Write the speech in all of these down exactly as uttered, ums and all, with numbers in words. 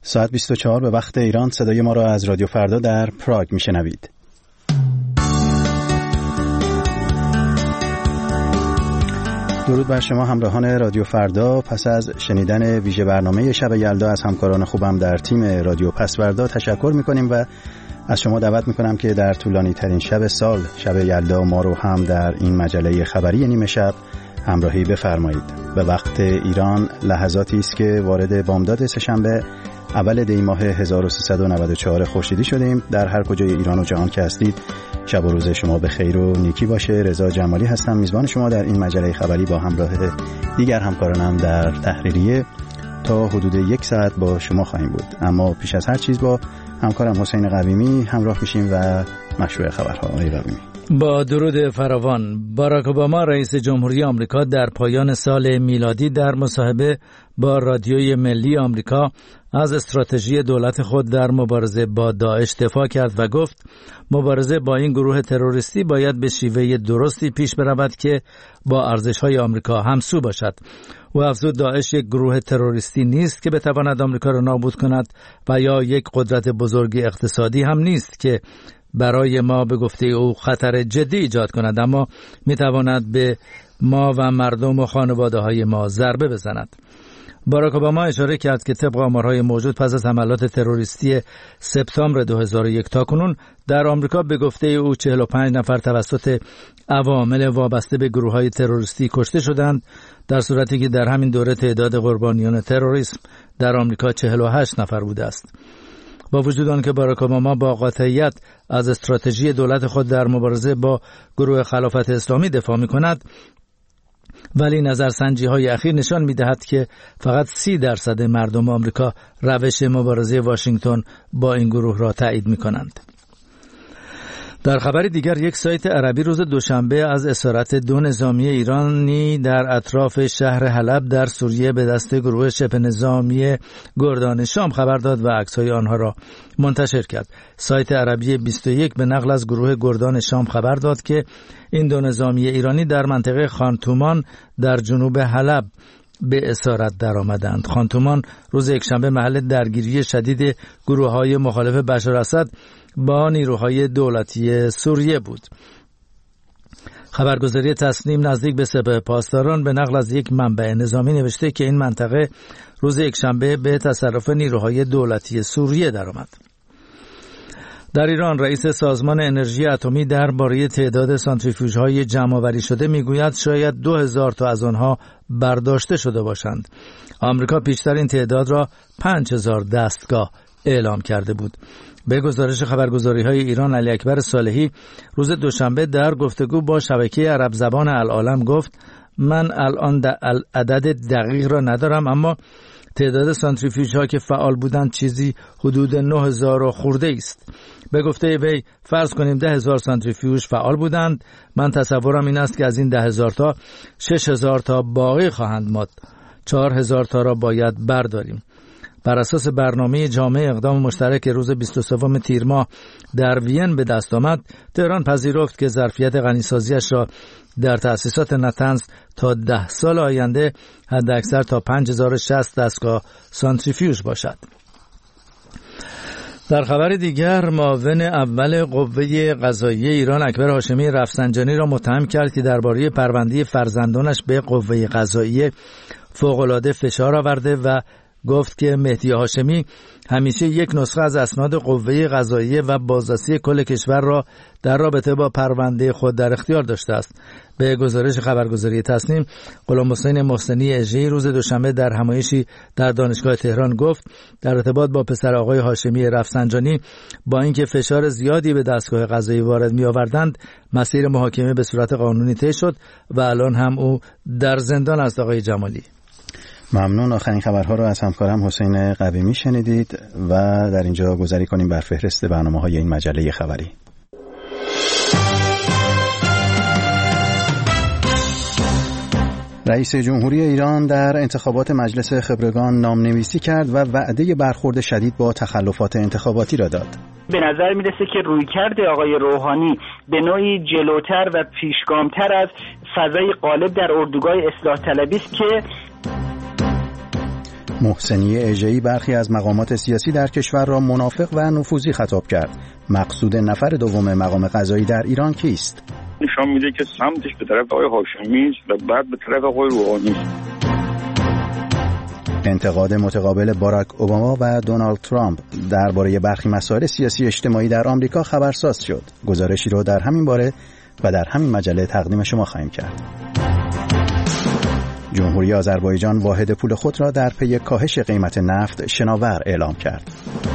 ساعت بیست و چهار به وقت ایران. صدای ما را از رادیو فردا در پراگ میشنوید. درود بر شما همراهان رادیو فردا. پس از شنیدن ویژه برنامه شب یلدا از همکاران خوبم در تیم رادیو پسوردا تشکر میکنیم و از شما دعوت میکنم که در طولانی ترین شب سال، شب یلدا، ما رو هم در این مجله خبری نیمه شب همراهی بفرمایید. به وقت ایران لحظاتی است که وارد بامداد سه‌شنبه اول دی ماه هزار و سیصد و نود و چهار خورشیدی شدیم. در هر کجای ایران و جهان که هستید شب و روز شما به خیر و نیکی باشه. رضا جمالی هستم، میزبان شما در این مجله خبری با همراه دیگر همکارانم در تحریریه. تا حدود یک ساعت با شما خواهیم بود، اما پیش از هر چیز با همکارم حسین قویمی همراه میشیم و مشروع خبرها. آقای قویمی. با درود فراوان. باراک اوباما رئیس جمهوری آمریکا در پایان سال میلادی در مصاحبه با رادیوی ملی آمریکا از استراتژی دولت خود در مبارزه با داعش دفاع کرد و گفت مبارزه با این گروه تروریستی باید به شیوه درستی پیش برود که با ارزش‌های آمریکا همسو باشد. و افزود داعش یک گروه تروریستی نیست که بتواند آمریکا را نابود کند و یا یک قدرت بزرگ اقتصادی هم نیست که برای ما به گفته او خطر جدی ایجاد کند، اما میتواند به ما و مردم و خانواده های ما ضربه بزند. باراک اوباما اشاره کرد که طبق آمارهای موجود پس از حملات تروریستی سپتامبر دو هزار و یک تا کنون در آمریکا به گفته او چهل و پنج نفر توسط عوامل وابسته به گروه‌های تروریستی کشته شدند، در صورتی که در همین دوره تعداد قربانیان تروریسم در آمریکا چهل و هشت نفر بوده است. با وجود آنکه باراک اوباما با قاطعیت از استراتژی دولت خود در مبارزه با گروه خلافت اسلامی دفاع می‌کند، ولی نظرسنجی‌های اخیر نشان می‌دهد که فقط سی درصد مردم آمریکا روش مبارزه واشنگتن با این گروه را تایید می‌کنند. در خبر دیگر، یک سایت عربی روز دوشنبه از اسارت دو نظامی ایرانی در اطراف شهر حلب در سوریه به دست گروه شبه نظامی گردان شام خبر داد و عکس‌های آنها را منتشر کرد. سایت عربی بیست و یک به نقل از گروه گردان شام خبر داد که این دو نظامی ایرانی در منطقه خانتومان در جنوب حلب به اسارت در آمدند. خانتومان روز یکشنبه محل درگیری شدید گروه‌های مخالف بشار اسد با نیروهای دولتی سوریه بود. خبرگزاری تسنیم نزدیک به سپاه پاسداران به نقل از یک منبع نظامی نوشته که این منطقه روز یکشنبه به تصرف نیروهای دولتی سوریه درآمد. در ایران رئیس سازمان انرژی اتمی درباره تعداد سانتریفیوژهای جمع‌آوری شده میگوید شاید دو هزار تا از آنها برداشته شده باشند. آمریکا پیشتر این تعداد را پنج هزار دستگاه اعلام کرده بود. به گزارش خبرگزاری‌های ایران، علی اکبر صالحی روز دوشنبه در گفتگو با شبکه عرب زبان العالم گفت من الان عدد دقیق را ندارم، اما تعداد سانتریفیوژها که فعال بودند چیزی حدود نه هزار خورده است. به گفته وی فرض کنیم ده هزار سانتریفیوژ فعال بودند. من تصورم این است که از این ده هزار تا شش هزار تا باقی خواهند ماند. چهار هزار تا را باید برداریم. بر اساس برنامه جامع اقدام مشترک روز بیست و سوم تیر ماه در وین به دست آمد، تهران پذیرفت که ظرفیت غنیسازیش را در تأسیسات نتنز تا ده سال آینده حداکثر تا پنج هزار و شصت دستگاه سانتریفیوژ باشد. در خبر دیگر، معاون اول قوه قضاییه ایران اکبر هاشمی رفسنجانی را متهم کرد که درباره پرونده فرزندانش به قوه قضاییه فوق‌العاده فشار آورده و گفت که مهدی هاشمی همیشه یک نسخه از اسناد قوه قضاییه و بازرسی کل کشور را در رابطه با پرونده خود در اختیار داشته است. به گزارش خبرگزاری تسنیم، غلام حسین محسنی اژه‌ای روز دوشنبه در همایشی در دانشگاه تهران گفت در ارتباط با پسر آقای هاشمی رفسنجانی با اینکه فشار زیادی به دستگاه قضایی وارد می آوردند، مسیر محاکمه به صورت قانونی طی شد و الان هم او در زندان است. آقای جمالی. ممنون. آخرین خبرها رو از همکارم حسین قویمی شنیدید و در اینجا گذاری کنیم بر فهرست برنامه‌های این مجله خبری. رئیس جمهوری ایران در انتخابات مجلس خبرگان نامنویسی کرد و وعده برخورد شدید با تخلفات انتخاباتی را داد. به نظر میرسه که رویکرد آقای روحانی به نوعی جلوتر و پیشگامتر از فضای غالب در اردوگاه اصلاح طلبی است که محسنی اژه‌ای برخی از مقامات سیاسی در کشور را منافق و نفوذی خطاب کرد. مقصود نفر دوم مقام قضایی در ایران کیست؟ نشان میده که سمتش به طرف آقای هاشمی و بعد به طرف آقای روحانی. انتقاد متقابل باراک اوباما و دونالد ترامپ درباره برخی مسائل سیاسی اجتماعی در آمریکا خبرساز شد. گزارشی رو در همین باره و در همین مجله تقدیم شما خواهیم کرد. جمهوری آذربایجان واحد پول خود را در پی کاهش قیمت نفت شناور اعلام کرد.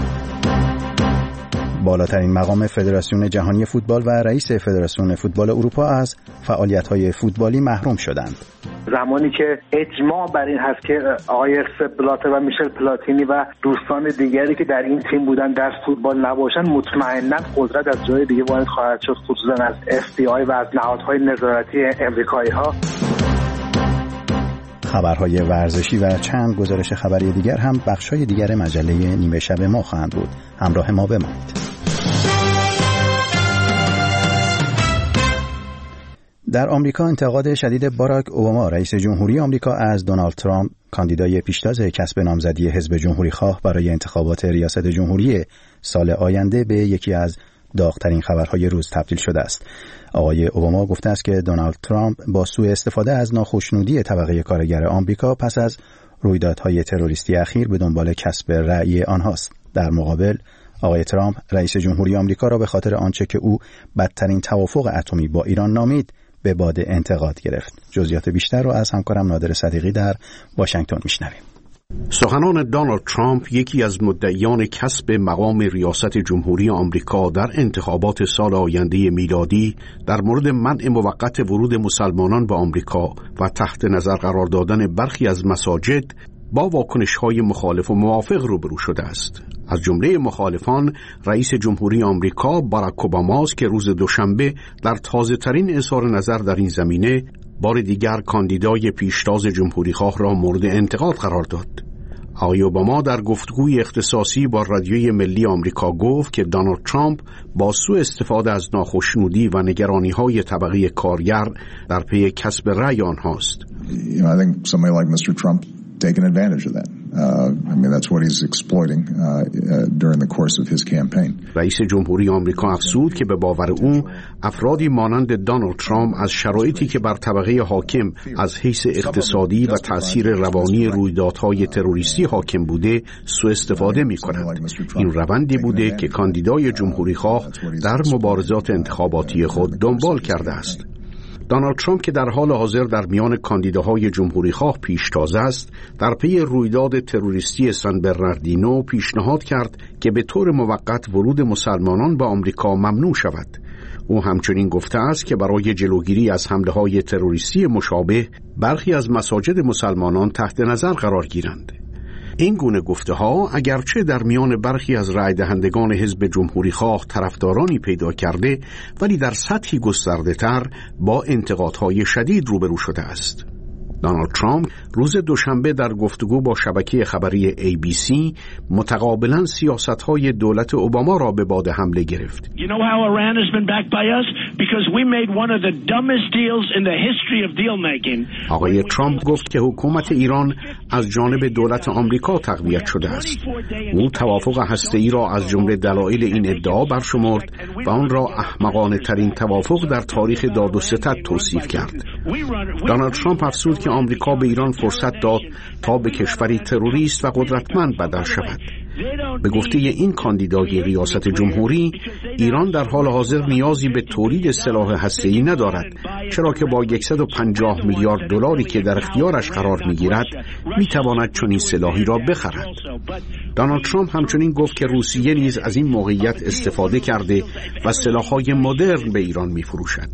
بالاترین مقام فدراسیون جهانی فوتبال و رئیس فدراسیون فوتبال اروپا از فعالیت‌های فوتبالی محروم شدند. زمانی که اجماع بر این هست که آقای سپ بلاتر و میشل پلاتینی و دوستان دیگری که در این تیم بودن در فوتبال نباشن، مطمئناً قدرت از جای دیگه وارد خواهد شد، خصوصاً از اف بی آی و از نهادهای نظارتی امریکایی‌ها. خبرهای ورزشی و چند گزارش خبری دیگر هم بخشای دیگر مجله نیمه شب ما خواهند بود. همراه ما بمانید. در آمریکا انتقاد شدید باراک اوباما رئیس جمهوری آمریکا از دونالد ترامپ کاندیدای پیشتاز کسب نامزدی حزب جمهوری خواه برای انتخابات ریاست جمهوری سال آینده به یکی از داغ‌ترین خبرهای روز تبدیل شده است. آقای اوباما گفته است که دونالد ترامپ با سوء استفاده از ناخشنودی طبقه کارگر آمریکا پس از رویدادهای تروریستی اخیر به دنبال کسب رأی آنهاست. در مقابل آقای ترامپ رئیس جمهوری آمریکا را به خاطر آنچه که او بدترین توافق اتمی با ایران نامید به باد انتقاد گرفت. جزئیات بیشتر را از همکارم نادر صدیقی در واشنگتن میشنویم. سخنان دونالد ترامپ، یکی از مدعیان کسب مقام ریاست جمهوری آمریکا در انتخابات سال آینده میلادی، در مورد منع موقت ورود مسلمانان به آمریکا و تحت نظر قرار دادن برخی از مساجد با واکنش‌های مخالف و موافق روبرو شده است. از جمله مخالفان رئیس جمهوری آمریکا باراک اوباما است که روز دوشنبه در تازه‌ترین اظهار نظر در این زمینه بار دیگر کاندیدای پیشتاز جمهوریخواه را مورد انتقاد قرار داد. آقای اوباما در گفتگوی اختصاصی با رادیوی ملی آمریکا گفت که دونالد ترامپ با سوء استفاده از ناخشنودی و نگرانی‌های طبقه کارگر در پی کسب رأی آنهاست. You know, I think somebody like mister Trump taken advantage of that. Uh, I mean, that's what he's exploiting uh, uh, during the course of his campaign. رئیس جمهوری آمریکا افزود که به باور او افرادی مانند دونالد ترامپ از شرایطی که بر طبقه حاکم از حیث اقتصادی و تأثیر روانی رویدادهای تروریستی حاکم بوده سوء استفاده می‌کنند. این روندی بوده که کاندیدای جمهوریخواه در مبارزات انتخاباتی خود دنبال کرده است. دونالد ترامپ که در حال حاضر در میان کاندیداهای جمهوریخواه پیشتاز است، در پی رویداد تروریستی سان برناردینو پیشنهاد کرد که به طور موقت ورود مسلمانان به آمریکا ممنوع شود. او همچنین گفته است که برای جلوگیری از حمله‌های تروریستی مشابه برخی از مساجد مسلمانان تحت نظر قرار گیرند. این گونه گفته ها اگرچه در میان برخی از رای دهندگان حزب جمهوری خواه طرفدارانی پیدا کرده، ولی در سطحی گسترده تر با انتقادهای شدید روبرو شده است. دونالد ترامپ روز دوشنبه در گفتگو با شبکه خبری ای بی سی متقابلا سیاست‌های دولت اوباما را به باد حمله گرفت. You know how Iran has been backed by us because we made one of the dumbest deals in the history of deal making. آقای ترامپ گفت که حکومت ایران از جانب دولت آمریکا تقویت شده است. او توافق هسته‌ای را از جمله دلایل این ادعا برشمرد و آن را احمقانه ترین توافق در تاریخ داد و ستد توصیف کرد. دونالد ترامپ افزود که آمریکا به ایران فرصت داد تا به کشوری تروریست و قدرتمند بدل شود. به گفته این کاندیدای ریاست جمهوری، ایران در حال حاضر نیازی به تولید سلاح هسته‌ای ندارد، چرا که با صد و پنجاه میلیارد دلاری که در اختیارش قرار می‌گیرد می‌تواند چنین سلاحی را بخرد. دونالد ترامپ همچنین گفت که روسیه نیز از این موقعیت استفاده کرده و سلاح‌های مدرن به ایران می‌فروشد.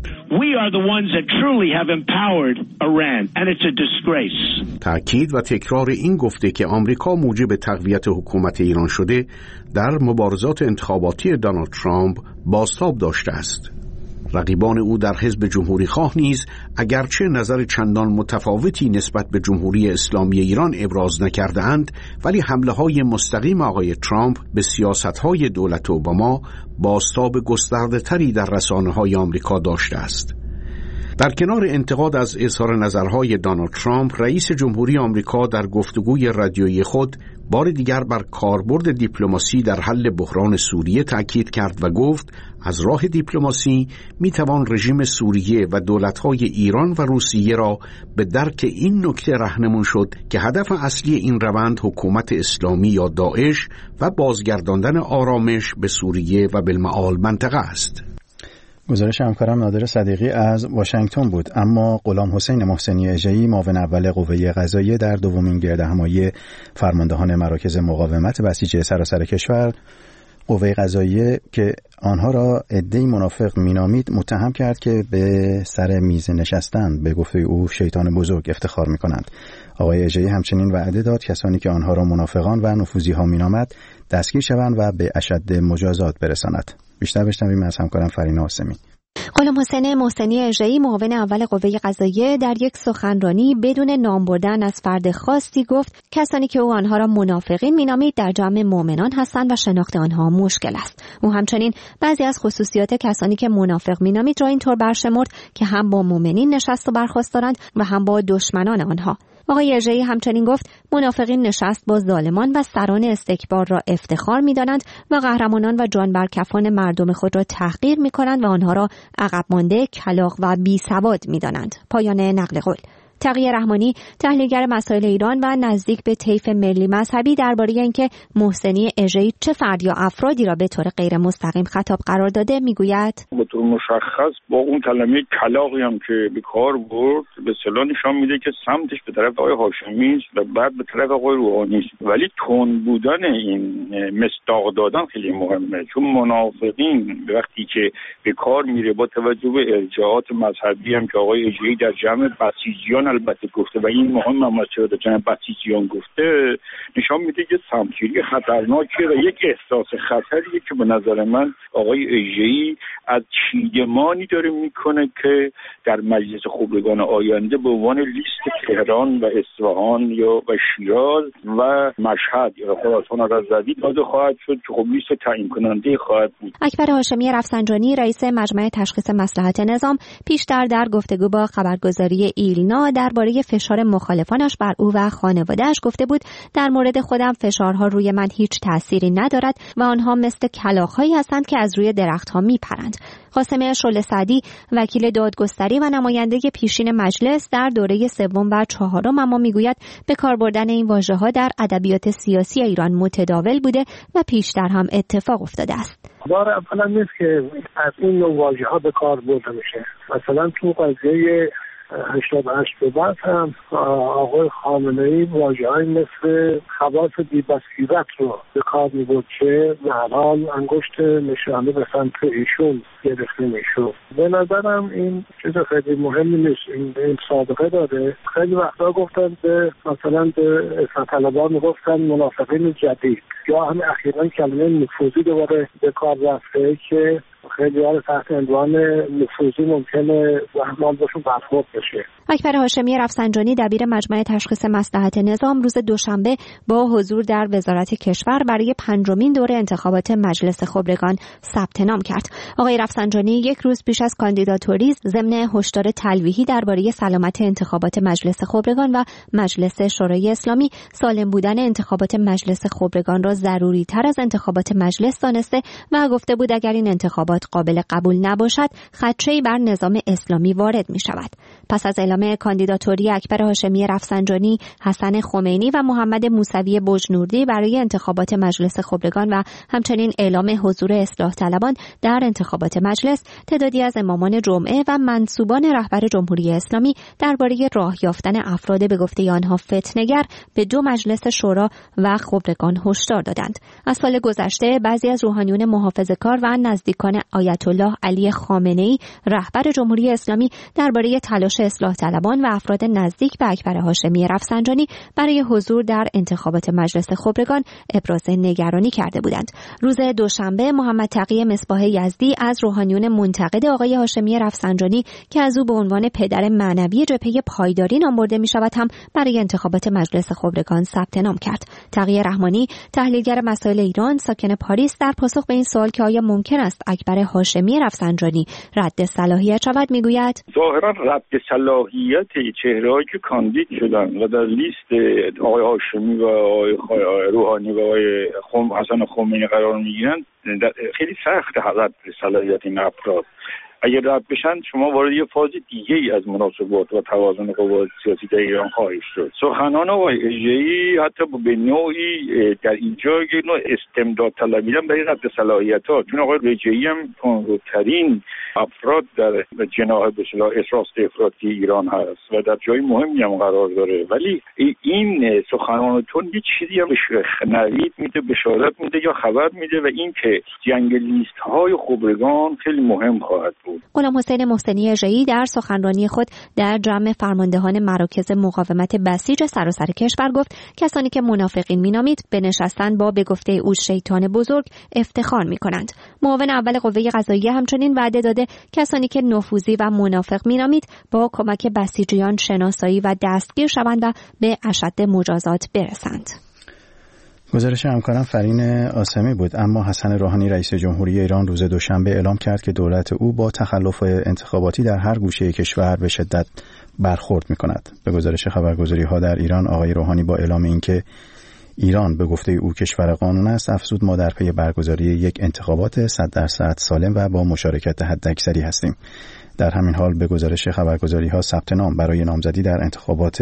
تأکید و تکرار این گفته که آمریکا موجب تقویت حکومت ایران شده در مبارزات انتخاباتی دونالد ترامپ بازتاب داشته است. رقیبان او در حزب جمهوری خواه نیز اگرچه نظر چندان متفاوتی نسبت به جمهوری اسلامی ایران ابراز نکرده اند، ولی حمله های مستقیم آقای ترامپ به سیاست های دولت اوباما بازتاب گسترده تری در رسانه های آمریکا داشته است. در کنار انتقاد از اظهار نظرهای دونالد ترامپ، رئیس جمهوری آمریکا در گفتگوی رادیویی خود بار دیگر بر کاربرد دیپلماسی در حل بحران سوریه تاکید کرد و گفت از راه دیپلماسی میتوان رژیم سوریه و دولت‌های ایران و روسیه را به درک این نکته راهنمون شد که هدف اصلی این روند حکومت اسلامی یا داعش و بازگرداندن آرامش به سوریه و بالمعال منطقه است. گزارش همکارم نادر صدیقی از واشنگتن بود. اما غلام حسین محسنی اژه‌ای، معاون اول قوه قضاییه در دومین گردهمایی فرماندهان مراکز مقاومت بسیج سراسر کشور، قوه قضاییه که آنها را عده‌ای منافق مینامید، متهم کرد که به سر میز نشستن به گفته او شیطان بزرگ افتخار می‌کنند. آقای اژه‌ای همچنین وعده داد کسانی که آنها را منافقان و نفوذی‌ها مینامد دستگیر شوند و به اشد مجازات برساند. بیشتر بشنویم از همکارم فرینا حسینی. غلام حسین محسنی اژه‌ای، معاون اول قوه قضاییه، در یک سخنرانی بدون نام بردن از فرد خاصی گفت کسانی که او آنها را منافقین مینامید در جمع مؤمنان هستند و شناخت آنها مشکل است. او همچنین بعضی از خصوصیات کسانی که منافق مینامید را اینطور برشمرد که هم با مؤمنین نشست و برخاست دارند و هم با دشمنان آنها. آقای اژه‌ای همچنین گفت منافقین نشست با ظالمان و سران استکبار را افتخار می‌دانند و قهرمانان و جانبرکفان مردم خود را تحقیر می‌کنند و آنها را عقب مانده، کلاغ و بی‌سواد می‌دانند. پایان نقل قول. تقی رحمانی، تحلیلگر مسائل ایران و نزدیک به طیف ملی مذهبی، درباره اینکه محسنی اژه‌ای چه فرد یا افرادی را به طور غیر مستقیم خطاب قرار داده میگوید: به طور مشخص با اون کلمه کلاغی هم که به کار برد به اصطلاح نشان میده که سمتش به طرف آقای هاشمی است و بعد به طرف آقای روحانی است، ولی تند بودن این مصداق دادن خیلی مهمه، چون منافقین وقتی که به کار میره با توجه به ارجاعات مذهبی هم که آقای اژه‌ای در جمع بسیجیان البته گفته و این مهم هم چرا در جمع بسیجیان گفته، نشان میده که سمتگیری خطرناکه و یک احساس خطریه که به نظر من آقای اژه‌ای از چیدمانی داره میکنه که در مجلس خبرگان آینده به عنوان لیست تهران و اصفهان یا و شیراز و مشهد یا خراسان رضوی داده خواهد شد که خب لیست تعیین کننده خواهد بود. اکبر هاشمی رفسنجانی، رئیس مجمع تشخیص مصلحت نظام، پیشتر در گفتگو با خبرگزاری ایلنا درباره فشار مخالفانش بر او و خانواده‌اش گفته بود در مورد خودم فشارها روی من هیچ تأثیری ندارد و آنها مثل کلاغ‌هایی هستند که از روی درخت‌ها میپرند. قاسم شعله سعدی، وکیل دادگستری و نماینده پیشین مجلس، در دوره سوم و چهارم اما میگوید به کار بردن این واژه‌ها در ادبیات سیاسی ایران متداول بوده و پیشتر هم اتفاق افتاده است. بار اولا نیست که از این نوع واژه‌ها به کار برده میشه. مثلا تو قضیه هشتاد و هشت به بعد هم آقای خامنه‌ای واژه‌هایی مثل خواص بی‌بصیرت رو به کار می‌برد که به هر حال انگشت نشانه به سمت ایشون گرفته میشد. به نظرم این چیز خیلی مهمی نیست. این, این سابقه داره. خیلی وقتا گفتن به مثلا به اصلاح طلبان میگفتن منافقین جدید، یا همین اخیراً کلمه نفوذی دوباره به کار رفته که خیلی ها تحت عنوان نفوذی ممکنه زحمت باشون برخورد بشه. اکبر هاشمی رفسنجانی، دبیر مجمع تشخیص مصلحت نظام، روز دوشنبه با حضور در وزارت کشور برای پنجمین دوره انتخابات مجلس خبرگان ثبت نام کرد. آقای رفسنجانی یک روز پیش از کاندیداتوری ضمن هشدار تلویحی درباره سلامت انتخابات مجلس خبرگان و مجلس شورای اسلامی، سالم بودن انتخابات مجلس خبرگان را ضروری تر از انتخابات مجلس دانسته و گفته بود اگر این انتخابات قابل قبول نباشد خدشه‌ای بر نظام اسلامی وارد می شود. پس از اعلام کاندیداتوری اکبر هاشمی رفسنجانی، حسن خمینی و محمد موسوی بجنوردی برای انتخابات مجلس خبرگان و همچنین اعلام حضور اصلاح طلبان در انتخابات مجلس، تعدادی از امامان جمعه و منسوبان رهبر جمهوری اسلامی درباره راه یافتن افراد به گفته آنها فتنه‌گر به دو مجلس شورا و خبرگان هشدار دادند. از سال گذشته بعضی از روحانیون محافظه‌کار و نزدیکان آیت الله علی خامنه‌ای رهبر جمهوری اسلامی درباره تلاش اصلاح طلبان و افراد نزدیک به اکبر هاشمی رفسنجانی برای حضور در انتخابات مجلس خبرگان ابراز نگرانی کرده بودند. روز دوشنبه محمد تقی مصباح یزدی از روحانیون منتقد آقای هاشمی رفسنجانی که از او به عنوان پدر معنوی جبهه پایداری نام برده می‌شود هم برای انتخابات مجلس خبرگان ثبت نام کرد. تقی رحمانی، تحلیلگر مسائل ایران، ساکن پاریس، در پاسخ به این سوال که آیا ممکن است اکبر هاشمی رفسنجانی رد صلاحیت شود میگوید ظاهرا رد صلاحیت چهره‌هایی که کاندید شدن و در لیست آقای هاشمی و آقای روحانی و آقای حسن خمینی قرار میگیرن خیلی سخت رد صلاحیت این افراد. اگر رد بشن شما وارد یه فاز دیگه ای از مناسبات و توازن قوا سیاسی در ایران خواهید شد. سخنان آقای اژه‌ای حتی به نوعی در اینجا یه نوع استمداد طلبی هم برای رد صلاحیت‌ها، چون آقای رجایی هم تندروترین افراد در جناح به اصطلاح راست افراطی ایران هست و در جای مهمی هم قرار داره، ولی این سخنان تون یه چیزی هم به نوید میده، بشارت میده یا خبر میده و این که جنگ لیست‌های خبرگان خیلی مهم خواهد بود. غلام حسین محسنی اژه‌ای در سخنرانی خود در جمع فرماندهان مراکز مقاومت بسیج سراسر کشور گفت کسانی که منافقین مینامید به نشستن با به گفته او شیطان بزرگ افتخار میکنند. معاون اول قوه قضاییه همچنین وعده داده کسانی که نفوذی و منافق مینامید با کمک بسیجیان شناسایی و دستگیر شوند و به اشد مجازات برسند. گزارش همکارم فرین آسمی بود. اما حسن روحانی رئیس جمهوری ایران روز دوشنبه اعلام کرد که دولت او با تخلف انتخاباتی در هر گوشه کشور به شدت برخورد می‌کند. به گزارش خبرگزاری‌ها در ایران آقای روحانی با اعلام اینکه ایران به گفته او کشور قانون است افزود ما در پی برگزاری یک انتخابات صد درصد سالم و با مشارکت حداکثری هستیم. در همین حال به گزارش خبرگزاری‌ها ثبت نام برای نامزدی در انتخابات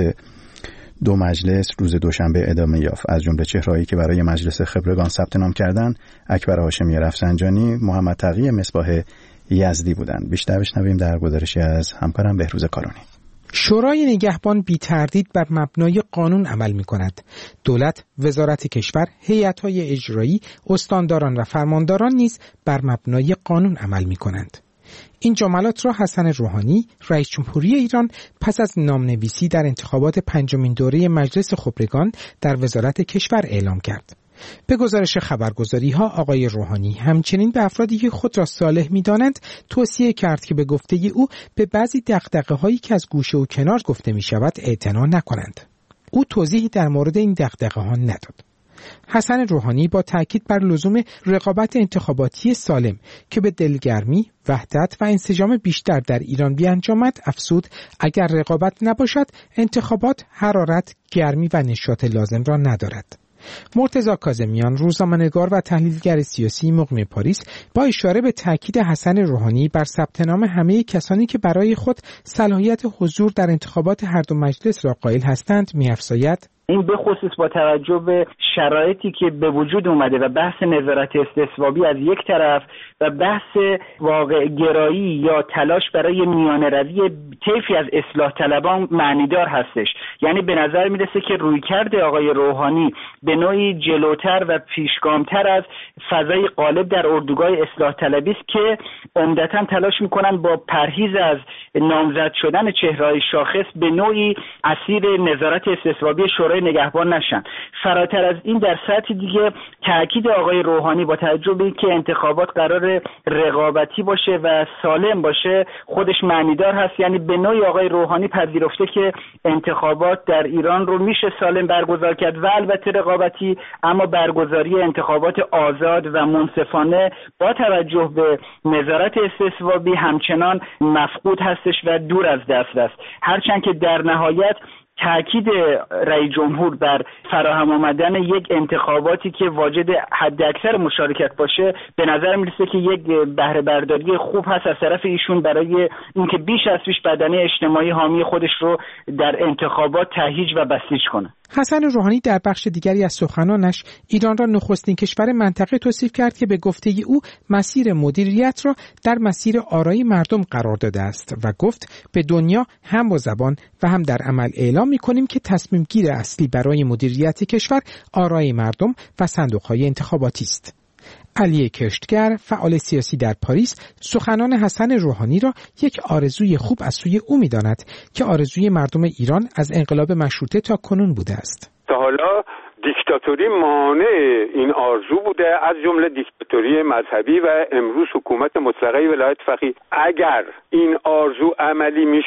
دو مجلس روز دوشنبه ادامه یافت. از جمله چهرهایی که برای مجلس خبرگان ثبت نام کردند اکبر هاشمی رفسنجانی، محمد تقی مصباح یزدی بودند. بیشتر بشنویم در گزارشی از همکارم بهروز کارانی. شورای نگهبان بی تردید بر مبنای قانون عمل می کند. دولت، وزارت کشور، هیئت‌های اجرایی، استانداران و فرمانداران نیز بر مبنای قانون عمل می کنند. این جملات را حسن روحانی رئیس جمهوری ایران پس از نامنویسی در انتخابات پنجمین دوره مجلس خبرگان در وزارت کشور اعلام کرد. به گزارش خبرگزاری‌ها آقای روحانی همچنین به افرادی که خود را صالح می‌دانند توصیه کرد که به گفته او به بعضی دغدغه‌هایی که از گوشه و کنار گفته می‌شود اعتنا نکنند. او توضیحی در مورد این دغدغه‌ها نداد. حسن روحانی با تاکید بر لزوم رقابت انتخاباتی سالم که به دلگرمی، وحدت و انسجام بیشتر در ایران بیانجامد افزود اگر رقابت نباشد انتخابات حرارت، گرمی و نشاط لازم را ندارد. مرتضی کاظمیان روزنامه‌نگار و تحلیلگر سیاسی مقیم پاریس با اشاره به تاکید حسن روحانی بر ثبت نام همه کسانی که برای خود صلاحیت حضور در انتخابات هر دو مجلس را قائل هستند می‌افزاید این به خصوص با توجه به شرایطی که به وجود اومده و بحث نظارت استصوابی از یک طرف و بحث واقع گرایی یا تلاش برای میانه روی طیفی از اصلاح طلبان معنیدار هستش. یعنی به نظر میرسه که رویکرد آقای روحانی به نوعی جلوتر و پیشگامتر از فضای غالب در اردوگاه اصلاح طلبی است که عمدتاً تلاش میکنن با پرهیز از نامزد شدن چهره‌های شاخص به نوعی اسیر نظارت استصوابی شورای نگهبان نشن. فراتر از این در سطح دیگه تاکید آقای روحانی با توجه به اینکه انتخابات قرار رقابتی باشه و سالم باشه خودش معنیدار هست. یعنی به نوعی آقای روحانی پذیرفته که انتخابات در ایران رو میشه سالم برگزار کرد و البته رقابتی، اما برگزاری انتخابات آزاد و منصفانه با توجه به نظارت استصوابی همچنان مفقود هستش و دور از دسترس. هرچند که در نهایت تأکید رئیس جمهور بر فراهم آمدن یک انتخاباتی که واجد حداکثر مشارکت باشه به نظر میرسه که یک بهره برداری خوب هست از طرف ایشون برای اینکه بیش از پیش بدنه اجتماعی حامی خودش رو در انتخابات تهییج و بسیج کنه. حسن روحانی در بخش دیگری از سخنانش ایران را نخستین کشور منطقه توصیف کرد که به گفته او مسیر مدیریت را در مسیر آرای مردم قرار داده است و گفت به دنیا هم با زبان و هم در عمل اعلام می‌کنیم که تصمیم گیر اصلی برای مدیریت کشور آرای مردم و صندوق‌های انتخاباتی است. علی کشتگر فعال سیاسی در پاریس سخنان حسن روحانی را یک آرزوی خوب از سوی او می‌داند که آرزوی مردم ایران از انقلاب مشروطه تا کنون بوده است. تا حالا دیکتاتوری مانع این آرزو بوده، از جمله دیکتاتوری مذهبی و امروز حکومت مطلقه ولایت فقیه. اگر این آرزو عملی میشد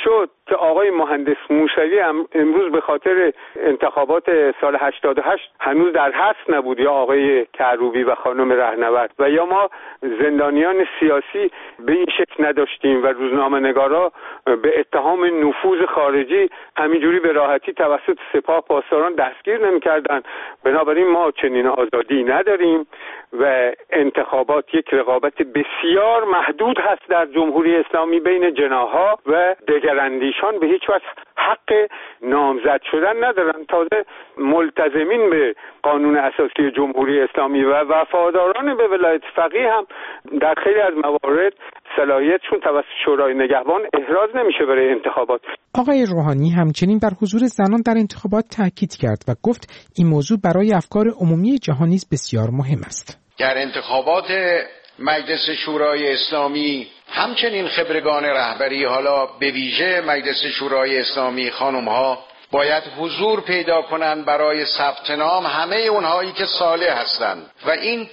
که آقای مهندس موسوی امروز به خاطر انتخابات سال هشتاد و هشت هنوز در حبس نبود، یا آقای کروبی و خانم رهنورد، و یا ما زندانیان سیاسی به این شکل نداشتیم و روزنامه‌نگارا به اتهام نفوذ خارجی همینجوری به راحتی توسط سپاه پاسداران دستگیر نمی‌کردند. بنابراین ما چنین آزادی نداریم و انتخابات یک رقابت بسیار محدود هست در جمهوری اسلامی بین جناح‌ها و دگراندیشان به هیچ وجه حق نامزد شدن ندارن. تازه ملتزمین به قانون اساسی جمهوری اسلامی و وفاداران به ولایت فقیه هم در خیلی از موارد صلاحیتشون توسط شورای نگهبان احراز نمیشه برای انتخابات. آقای روحانی همچنین بر حضور زنان در انتخابات تاکید کرد و گفت این موضوع برای افکار عمومی جهان نیز بسیار مهم است. در انتخابات مجلس شورای اسلامی همچنین خبرگان رهبری، حالا به ویژه مجلس شورای اسلامی خانم‌ها، باید حضور پیدا کنند برای ثبت نام همه اونهایی که صالح هستند و این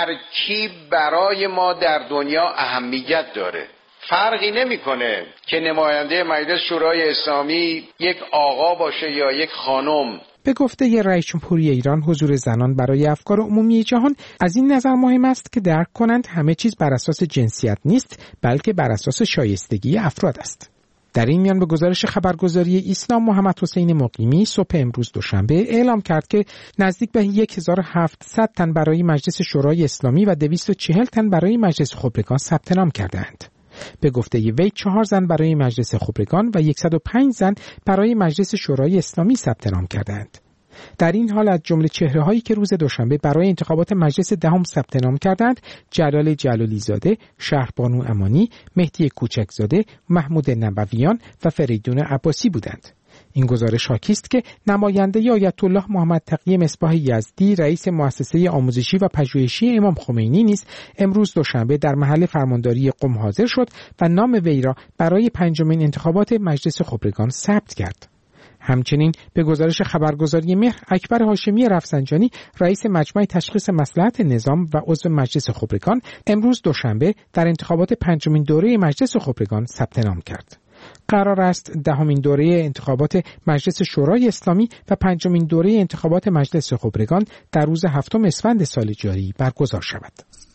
ترکیب برای ما در دنیا اهمیت داره. فرقی نمیکنه که نماینده مجلس شورای اسلامی یک آقا باشه یا یک خانم. به گفته رئیس جمهوری ایران، حضور زنان برای افکار عمومی جهان از این نظر مهم است که درک کنند همه چیز بر اساس جنسیت نیست، بلکه بر اساس شایستگی افراد است. در این میان به گزارش خبرگزاری اسلام، محمد حسین مقیمی صبح امروز دوشنبه اعلام کرد که نزدیک به هزار و هفتصد تن برای مجلس شورای اسلامی و دویست و چهل تن برای مجلس خبرگان ثبت نام کردند. به گفته وی چهار زن برای مجلس خبرگان و صد و پنج زن برای مجلس شورای اسلامی ثبت نام کردند. در این حال از جمله چهره‌هایی که روز دوشنبه برای انتخابات مجلس دهم ثبت نام کردند، جلال جلالی زاده، شهربانو امانی، مهدی کوچکزاده، محمود نبویان و فریدون عباسی بودند. این گزارش حاکی است که نماینده آیت الله محمد تقی مصباح یزدی، رئیس مؤسسه آموزشی و پژوهشی امام خمینی نیز امروز دوشنبه در محل فرمانداری قم حاضر شد و نام وی را برای پنجمین انتخابات مجلس خبرگان ثبت کرد. همچنین به گزارش خبرگزاری مهر، اکبر هاشمی رفسنجانی، رئیس مجمع تشخیص مصلحت نظام و عضو مجلس خبرگان، امروز دوشنبه در انتخابات پنجمین دوره مجلس خبرگان ثبت نام کرد. قرار است دهمین دوره انتخابات مجلس شورای اسلامی و پنجمین دوره انتخابات مجلس خبرگان در روز هفتم اسفند سال جاری برگزار شود.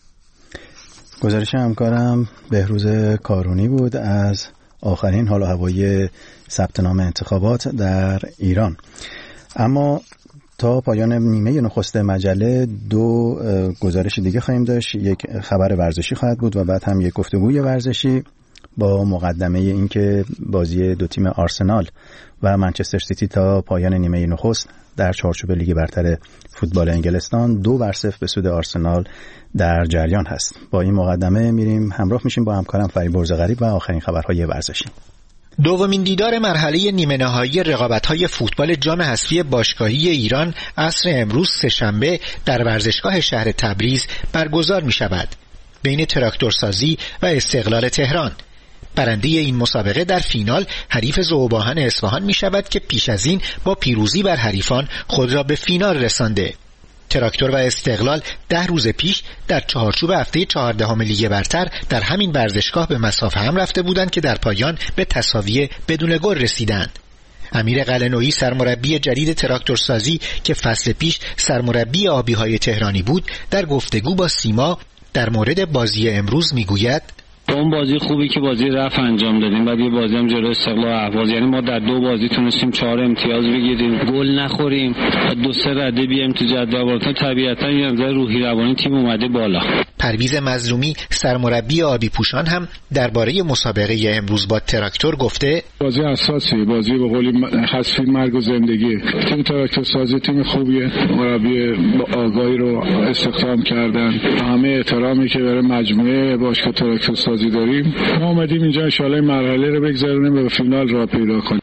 گزارش همکارم بهروز کارونی بود از آخرین حال و هوای ثبت نام انتخابات در ایران. اما تا پایان نیمه نخست مجله دو گزارش دیگه خواهیم داشت. یک خبر ورزشی خواهد بود و بعد هم یک گفتگوی ورزشی با مقدمه این که بازی دو تیم آرسنال و منچستر سیتی تا پایان نیمه نخست در چارچوب لیگ برتر فوتبال انگلستان دو بر صفر به سود آرسنال در جریان هست. با این مقدمه میریم همراه میشیم با همکارم فریب برزغریب و آخرین خبرهای ورزشی. دومین دیدار مرحله نیمه نهایی رقابت‌های فوتبال جام حذفی باشگاهی ایران عصر امروز سه‌شنبه در ورزشگاه شهر تبریز برگزار می‌شود بین تراکتورسازی و استقلال تهران. برنده این مسابقه در فینال حریف ذوباهن اصفهان می شود که پیش از این با پیروزی بر حریفان خود را به فینال رسانده. تراکتور و استقلال ده روز پیش در چهارچوب هفته چهاردهم لیگ برتر در همین ورزشگاه به مصاف هم رفته بودند که در پایان به تساوی بدون گل رسیدند. امیر قلعه‌نویی سرمربی جدید تراکتورسازی که فصل پیش سرمربی آبی‌های تهرانی بود در گفتگو با سیما در مورد بازی امروز میگوید: با اون بازی خوبی که بازی رفت انجام دادیم، بعد یه بازی هم جلوی استقلال اهواز، یعنی ما در دو بازی تونستیم چهار امتیاز بگیریم، گل نخوریم، دو سه رده بیایم تو جدول. طبیعتا یه نظر روحی روانی تیم اومده بالا. پرویز مظلومی سرمربی آبی پوشان هم درباره مسابقه امروز با تراکتور گفته: بازی اساسی، بازی به قولی حذفی مرگ و زندگی. تیم تراکتور سازی تیم خوبیه، مربی با آگاهی رو استخدام کردن. همه احترامی که برای مجموعه باشگاه تراکتور سازی داریم، ما اومدیم اینجا ان شاءالله مرحله رو بگذرونیم و به فینال راه پیدا کنیم.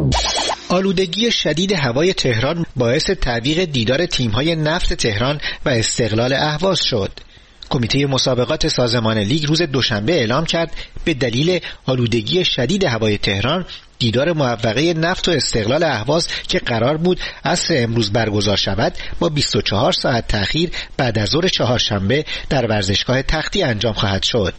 آلودگی شدید هوای تهران باعث تعویق دیدار تیم‌های نفت تهران و استقلال اهواز شد. کمیته مسابقات سازمان لیگ روز دوشنبه اعلام کرد به دلیل آلودگی شدید هوای تهران دیدار موفقه نفت و استقلال اهواز که قرار بود عصر امروز برگزار شود با بیست و چهار ساعت تأخیر بعد از ظهر چهارشنبه در ورزشگاه تختی انجام خواهد شد.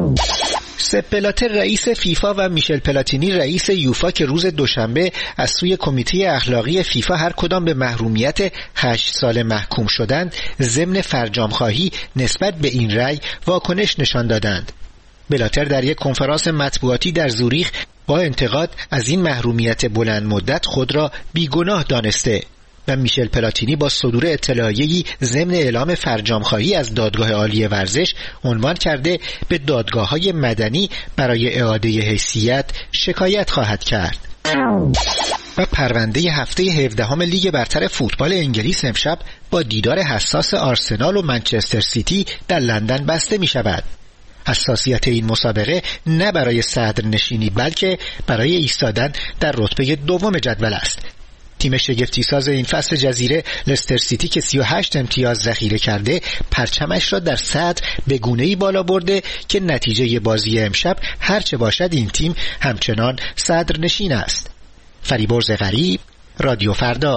سپ بلاتر رئیس فیفا و میشل پلاتینی رئیس یوفا که روز دوشنبه از سوی کمیته اخلاقی فیفا هر کدام به محرومیت هشت ساله محکوم شدند، ضمن فرجام‌خواهی نسبت به این رأی واکنش نشان دادند. بلاتر در یک کنفرانس مطبوعاتی در زوریخ با انتقاد از این محرومیت بلند مدت خود را بیگناه دانسته و میشل پلاتینی با صدور اطلاعیه‌ای ضمن اعلام فرجام‌خواهی از دادگاه عالی ورزش عنوان کرده به دادگاه‌های مدنی برای اعاده حیثیت شکایت خواهد کرد. و پرونده هفته هفدهم لیگ برتر فوتبال انگلیس امشب با دیدار حساس آرسنال و منچستر سیتی در لندن بسته می شود. حساسیت این مسابقه نه برای صدرنشینی بلکه برای ایستادن در رتبه دوم جدول است. تیم شگفتی ساز این فصل جزیره لستر سیتی که سی و هشت امتیاز ذخیره کرده پرچمش را در صدر به گونه‌ای بالا برده که نتیجه بازی امشب هرچه باشد این تیم همچنان صدرنشین است. فریبرز غریب، رادیو فردا.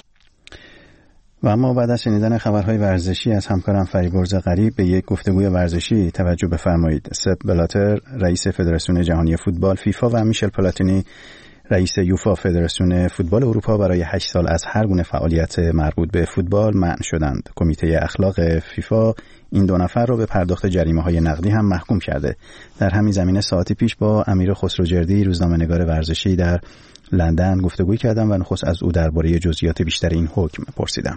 و اما بعد از شنیدن خبرهای ورزشی از همکارم فریبرز غریب به یک گفتگوی ورزشی توجه بفرمایید. سپ بلاتر رئیس فدراسیون جهانی فوتبال فیفا و میشل پلاتینی رئیس یوفا فدراسیون فوتبال اروپا برای هشت سال از هر گونه فعالیت مربوط به فوتبال منع شدند. کمیته اخلاق فیفا این دو نفر را به پرداخت جریمه‌های نقدی هم محکوم کرده. در همین زمینه ساعتی پیش با امیر خسروجردی روزنامه‌نگار ورزشی در لندن گفتگوی کردم و نخست از او درباره جزئیات بیشتر این حکم پرسیدم.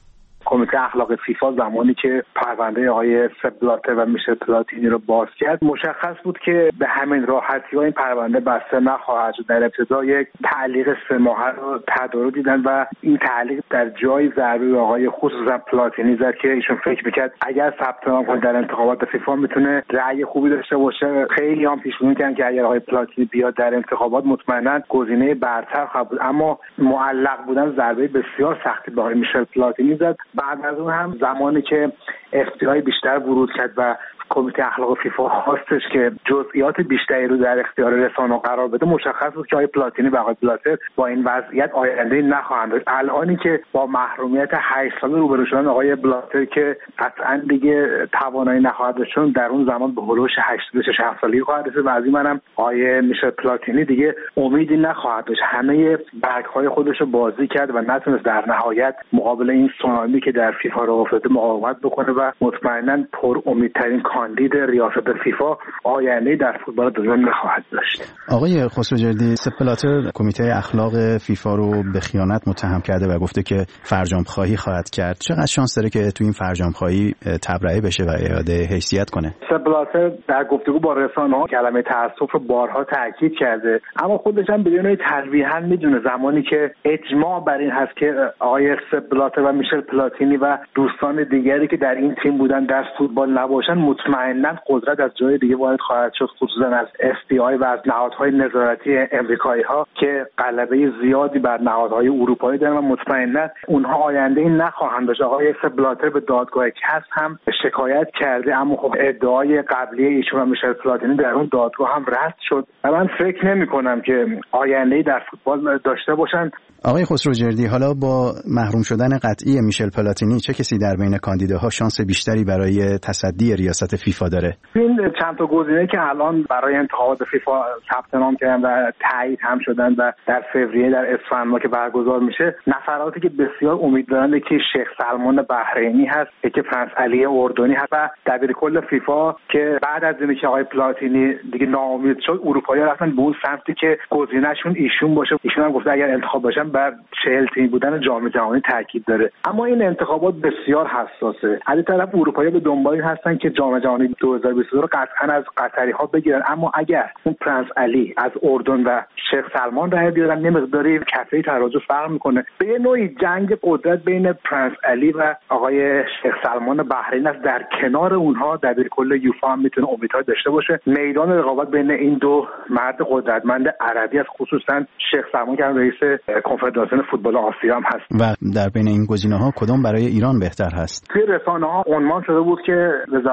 کمیته اخلاق فیفا زمانی که پرونده آقای سپ بلاتر و میشل پلاتینی رو باز کرد مشخص بود که به همین راحتی ها این پرونده بسته نخواهد شد. در ابتدا یک تعلیق سه ماهه رو تدارک دیدن و این تعلیق در جای ضربه آقای خصوصا پلاتینی زد که ایشون فکر میکرد اگر ثبت نام کنه در انتخابات فیفا میتونه رأی خوبی داشته باشه. خیلی هم پیش بینی کردن که اگر آقای پلاتینی بیاد در انتخابات مطمئنا گزینه برتر خواهد بود، اما معلق بودن ضربه بسیار سختی به آقای میشل پلاتینی زد. بعد از اون هم زمانی که اف بی آی بیشتر ورود کرد و کمیته اخلاق فیفا خواستش که جزئیات بیشتری رو در اختیار رسانه‌ها قرار بده، مشخص بود که آقای پلاتینی و آقای بلاتر با این وضعیت آینده نخواهند داشت. الانی که با محرومیت هشت ساله روبرو شدن آقای بلاتر که قطعا دیگه توانایی نخواهد داشت، چون در اون زمان به هولوش هشتاد و شش سالگی خواهد رسید و از این منم آقای میشل پلاتینی دیگه امیدی نخواهد داشت. همه برگ‌های خودش رو بازی کرد و نتونست در نهایت مقابل این سونامی که در فیفا راه افتاده مقاومت بکنه و مطمئنا پر امیدترین کاندید ریاست فیفا آینده در فوتبال دنیا نخواهد داشت. آقای خسروجردی، سپ بلاتر کمیته اخلاق فیفا رو به خیانت متهم کرده و گفته که فرجام‌خواهی خواهد کرد. چقدر شانس داره که تو این فرجام‌خواهی تبرئه بشه و اعاده حیثیت کنه؟ سپ بلاتر در گفتگو با رسانه‌ها کلمه تأسف رو بارها تاکید کرده، اما خودش هم بدون تلویحا میدونه زمانی که اجماع بر این هست که آقای سپ بلاتر و میشل پلاتینی و دوستان دیگری که در این تیم بودن در فوتبال نباشن، مطمئناً قدرت از جای دیگه وارد خواهد شد، خصوصا از اف بی آی و از نهادهای نظارتی امریکایی ها که غلبه زیادی بر نهادهای اروپایی دارن و مطمئناً اونها آینده نخواهند داشت. آقای سپ بلاتر به دادگاه کسب هم شکایت کرده، اما خب ادعای قبلی ایشون و میشل پلاتینی در اون دادگاه هم رد شد و من فکر نمی کنم که آینده در فوتبال داشته باشن. آقای خسروجردی، حالا با محروم شدن قطعی میشل پلاتینی چه کسی در بین کاندیداها شانس بیشتری برای تصدی ریاست فیفا داره؟ این چند تا گزینه که الان برای انتخابات فیفا ثبت نام کردن و تایید هم شدن و در فوریه در اسفند ما که برگزار میشه، نفراتی که بسیار امیدوارند که شیخ سلمان بحرینی هست که پرنس علی اردنی هست و دبیرکل فیفا که بعد از اینکه آقای پلاتینی دیگه ناامید شد، اروپایی‌ها رفتن به اون سمتی که گزینه‌شون ایشون باشه. ایشون هم گفته اگر انتخاب بشن بر چهل تیم بودن جام جهانی تاکید داره. اما این انتخابات بسیار حساسه. از این طرف اروپایی‌ها به دنبال این هستن که جام جهانی دو هزار و بیست و دو رو قطعا از قطری‌ها بگیرن، اما اگر اون پرنس علی از اردن و شیخ سلمان رای بیارن نمی‌داری کفه تراجع فرق میکنه. به یه نوعی جنگ قدرت بین پرنس علی و آقای شیخ سلمان بحرین است. در کنار اونها دبیرکل یوفا هم میتونه امیدها داشته باشه. میدان رقابت بین این دو مرد قدرتمند عربی است، خصوصا شیخ سلمان که رئیس کنفدراسیون فوتبال آسیا هم هست. و در بین این گزینه‌ها کدام برای ایران بهتر هست؟ توی رسانه‌ها عنوان شده بود که وزارت ورزش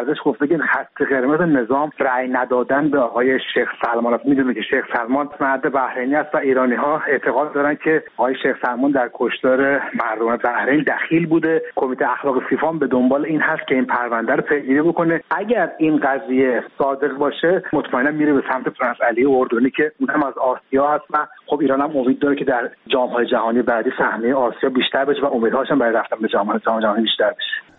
ورزش گفته که خط قرمز نظام رأی ندادن به آقای شیخ سلمان است. میدونید که شیخ سلمان مرد بحرینی است و ایرانی ها اعتقاد دارن که آقای شیخ سلمان در کشتار مردم بحرین دخیل بوده. کمیته اخلاق فیفا به دنبال این هست که این پرونده رو پیگیری بکنه. اگر این قضیه صادق باشه مطمئنا میره به سمت پرنس علی اردنی که اونم از آسیا هست و خب ایران هم امید داره که در جام‌های جهانی بعدی سهمیه آسیا بیشتر بشه و امیدهاش هم برای رفتن به جام جهانی بیشتر بشه.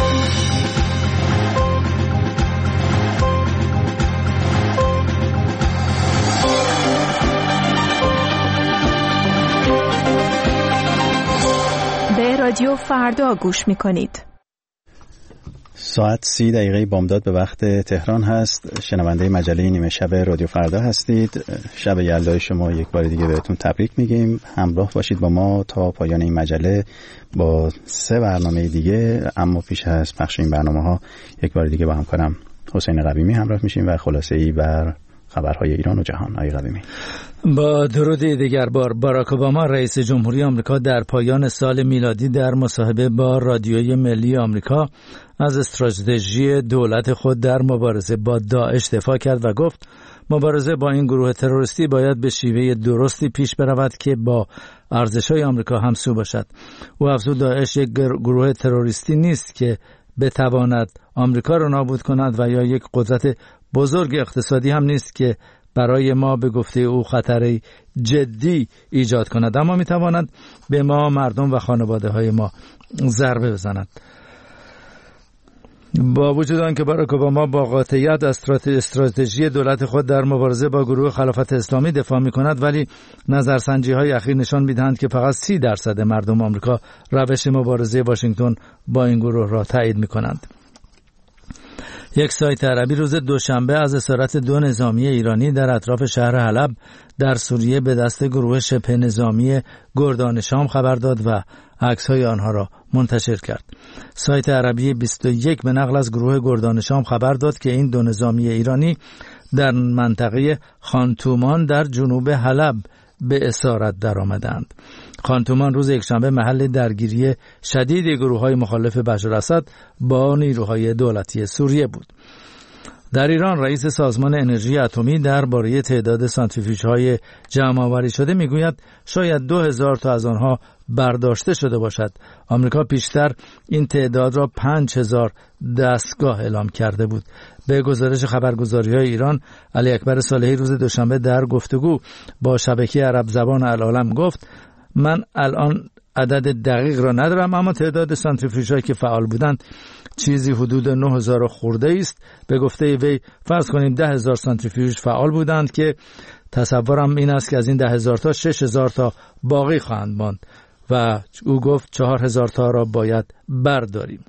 به رادیو فردا گوش میکنید. ساعت سی دقیقه بامداد به وقت تهران هست. شنونده مجله نیمه شب رادیو فردا هستید. شب یلدای شما یک بار دیگه بهتون تبریک میگیم. همراه باشید با ما تا پایان این مجله با سه برنامه دیگه، اما پیش از پخش این برنامه ها یک بار دیگه با همکارم حسین قویمی همراه میشیم و خلاصه ای بر خبرهای ایران و جهان. آقای قویمی. با درود دیگر بار، باراک اوباما رئیس جمهوری آمریکا در پایان سال میلادی در مصاحبه با رادیوی ملی آمریکا از استراتژی دولت خود در مبارزه با داعش دفاع کرد و گفت مبارزه با این گروه تروریستی باید به شیوه درستی پیش برود که با ارزش‌های آمریکا همسو باشد. او افزود داعش یک گروه تروریستی نیست که بتواند آمریکا را نابود کند و یا یک قدرت بزرگ اقتصادی هم نیست که برای ما به گفته او خطری جدی ایجاد کند، اما میتواند به ما، مردم و خانواده های ما ضربه بزند. با وجود آنکه باراک اوباما با قاطعیت استراتژی دولت خود در مبارزه با گروه خلافت اسلامی دفاع می‌کند، ولی نظرسنجی‌های اخیر نشان می‌دهند که فقط سی درصد مردم آمریکا روش مبارزه واشنگتن با این گروه را تایید می‌کنند. یک سایت عربی روز دوشنبه از اسارت دو نظامی ایرانی در اطراف شهر حلب در سوریه به دست گروه شبه نظامی گردان شام خبر داد و عکس‌های آنها را منتشر کرد. سایت عربی بیست و یک به نقل از گروه گردان شام خبر داد که این دو نظامی ایرانی در منطقه خانتومان در جنوب حلب به اسارت درآمدند. خانتومان روز یکشنبه محل درگیری شدید گروه‌های مخالف بشار اسد با نیروهای دولتی سوریه بود. در ایران رئیس سازمان انرژی اتمی درباره تعداد سانتریفیوژهای جمع‌آوری شده میگوید شاید دو هزار تا از آنها برداشته شده باشد. آمریکا پیشتر این تعداد را پنج هزار دستگاه اعلام کرده بود. به گزارش خبرگزاری‌های ایران، علی اکبر صالحی روز دوشنبه در گفتگو با شبکه عرب زبان العالم گفت من الان عدد دقیق را ندارم، اما تعداد سانتریفیوژهایی که فعال بودند چیزی حدود نه هزار خورده است. به گفته وی فرض کنیم ده هزار سانتریفیوژ فعال بودند که تصورم این است که از این ده هزار تا شش هزار تا باقی خواهند ماند و او گفت چهار هزار تا را باید برداریم.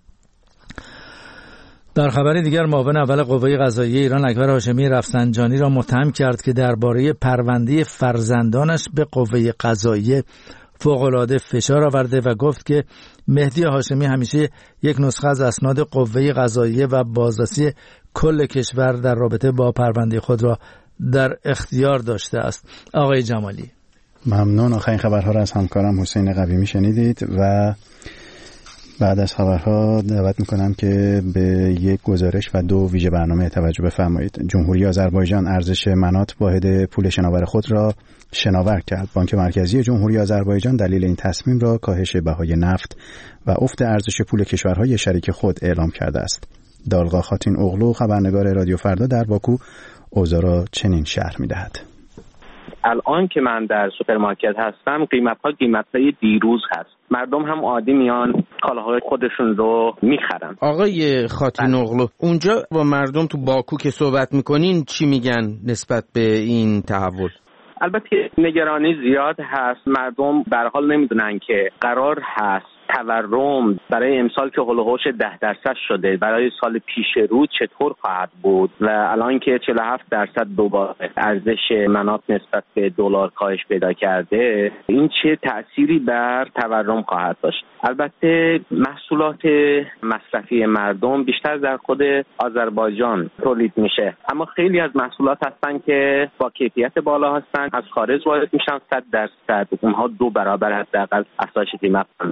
در خبر دیگر، معاون اول قوه قضاییه ایران اکبر هاشمی رفسنجانی را متهم کرد که درباره پرونده فرزندانش به قوه قضاییه فوق‌العاده فشار آورده و گفت که مهدی هاشمی همیشه یک نسخه از اسناد قوه قضاییه و بازرسی کل کشور در رابطه با پرونده خود را در اختیار داشته است. آقای جمالی. ممنون. آخرین خبرها را از همکارم حسین قویمی شنیدید و بعد از خبرها دعوت میکنم که به یک گزارش و دو ویژه برنامه توجه بفرمایید. جمهوری آذربایجان ارزش منات واحد پول شناور خود را شناور کرد. بانک مرکزی جمهوری آذربایجان دلیل این تصمیم را کاهش بهای نفت و افت ارزش پول کشورهای شریک خود اعلام کرده است. دالغا خاتین اغلو، خبرنگار رادیو فردا در باکو، اوضاع را چنین شرح میدهد. الان که من در سوپرمارکت هستم قیمت‌ها قیمت‌های دیروز هست. مردم هم عادی میان کالاهای خودشون رو میخرن. آقای خاتین اغلو، اونجا با مردم تو باکو که صحبت میکنین چی میگن نسبت به این تحول؟ البته نگرانی زیاد هست. مردم به هر حال نمیدونن که قرار هست تورم برای امسال که هول و هوش ده درصد شده برای سال پیش رو چطور خواهد بود و الان که چهل و هفت درصد دوباره ارزش منات نسبت به دلار کاهش پیدا کرده، این چه تأثیری بر تورم خواهد داشت. البته محصولات مصرفی مردم بیشتر در خود آذربایجان تولید میشه، اما خیلی از محصولات هستن که با کیفیت بالا هستن، از خارج وارد میشن، صد درصد اونها دو برابر حداقل افزایش قیمت داشت.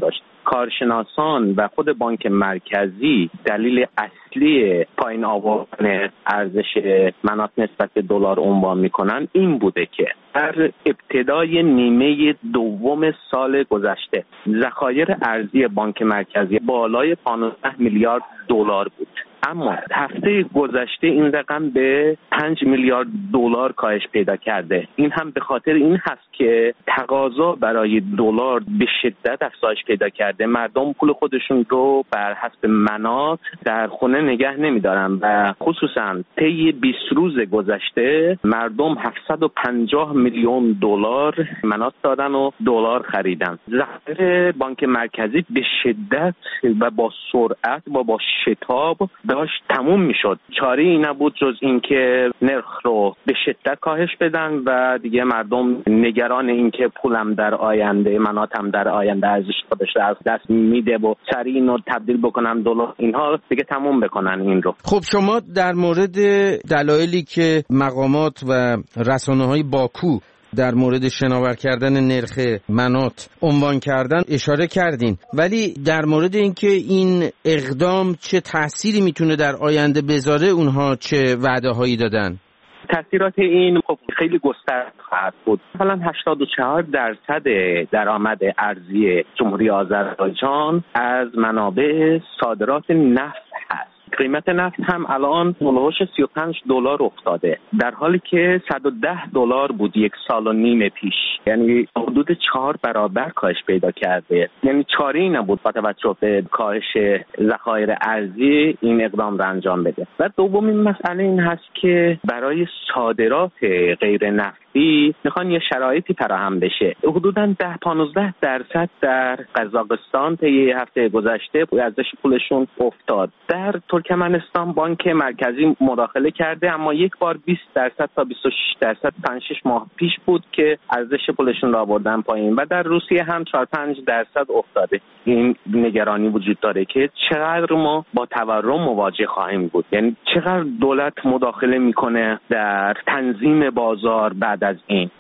کارشناسان و خود بانک مرکزی دلیل اصلی پایین آوردن ارزش منات نسبت به دلار عنوان میکنن این بوده که در ابتدای نیمه دوم سال گذشته ذخایر ارزی بانک مرکزی بالای پانزده میلیارد دلار بود، اما هفته گذشته این رقم به پنج میلیارد دلار کاهش پیدا کرده. این هم به خاطر این هست که تقاضا برای دلار به شدت افزایش پیدا کرده. مردم پول خودشون رو بر حسب منات در خونه نگه نمی‌دارن و خصوصا طی بیست روز گذشته مردم هفتصد و پنجاه میلیون دلار منات دادن و دلار خریدن. ذخایر بانک مرکزی به شدت و با سرعت و با شتاب داشت تموم میشد. چاره ای نبود جز اینکه نرخ رو به شدت کاهش بدن و دیگه مردم نگران اینکه پولم در آینده، مناتم در آینده ارزش خودش رو از دست میده و سریع اینو تبدیل بکنن دلار، اینها دیگه تموم بکنن این رو. خب شما در مورد دلایلی که مقامات و رسانه‌های باکو در مورد شناور کردن نرخ منات عنوان کردن اشاره کردین، ولی در مورد اینکه این اقدام چه تأثیری میتونه در آینده بذاره اونها چه وعده هایی دادن؟ تأثیرات این خب خیلی گسترده خواهد بود. مثلا هشتاد و چهار درصد درآمد ارزی جمهوری آذربایجان از منابع صادرات نفت هست. قیمت نفت هم الان هولوش سی و پنج دلار افتاده، در حالی که صد و ده دلار بود یک سال و نیم پیش، یعنی حدود چهار برابر کاهش پیدا کرده. یعنی چاره‌ای نبود با توجه به کاهش ذخایر ارزی این اقدام را انجام بده. و دومین مسئله این هست که برای صادرات غیر نفتی میخوان یه شرایطی فراهم بشه. حدوداً ده پانزده درصد در قزاقستان طی هفته گذشته ارزش پولشون افتاد. در ترکمنستان بانک مرکزی مداخله کرده، اما یک بار بیست درصد تا بیست و شش درصد پنج شش ماه پیش بود که ارزش پولشون را آوردن پایین. و در روسیه هم چهار پنج درصد افتاده. این نگرانی وجود داره که چقدر ما با تورم مواجه خواهیم بود، یعنی چقدر دولت مداخله میکنه در تنظیم بازار بعد از این.